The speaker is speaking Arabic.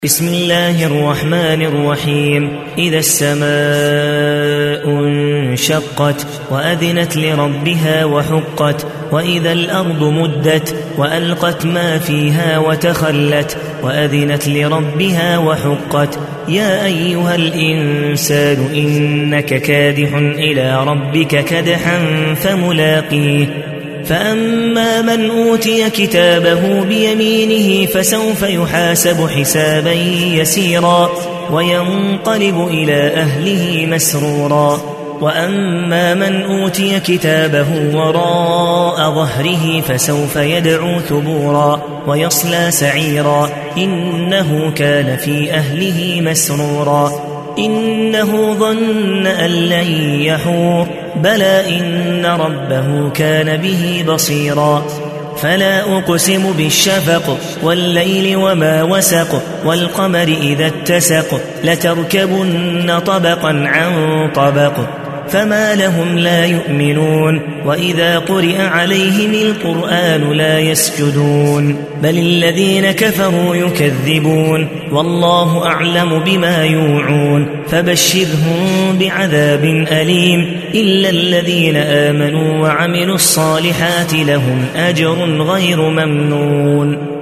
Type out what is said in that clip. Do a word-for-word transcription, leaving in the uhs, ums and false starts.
بسم الله الرحمن الرحيم. إذا السماء انشقت وأذنت لربها وحقت وإذا الأرض مدت وألقت ما فيها وتخلت وأذنت لربها وحقت يا أيها الإنسان إنك كادح إلى ربك كدحا فملاقيه فأما من أوتي كتابه بيمينه فسوف يحاسب حسابا يسيرا وينقلب إلى أهله مسرورا وأما من أوتي كتابه وراء ظهره فسوف يدعو ثبورا ويصلى سعيرا إنه كان في أهله مسرورا إنه ظن أن لن يحور بلى إن ربه كان به بصيرا فلا أقسم بالشفق والليل وما وسق والقمر إذا اتسق لتركبن طبقا عن طبق فما لهم لا يؤمنون وإذا قرئ عليهم القرآن لا يسجدون بل الذين كفروا يكذبون والله أعلم بما يوعون فبشرهم بعذاب أليم إلا الذين آمنوا وعملوا الصالحات لهم أجر غير ممنون.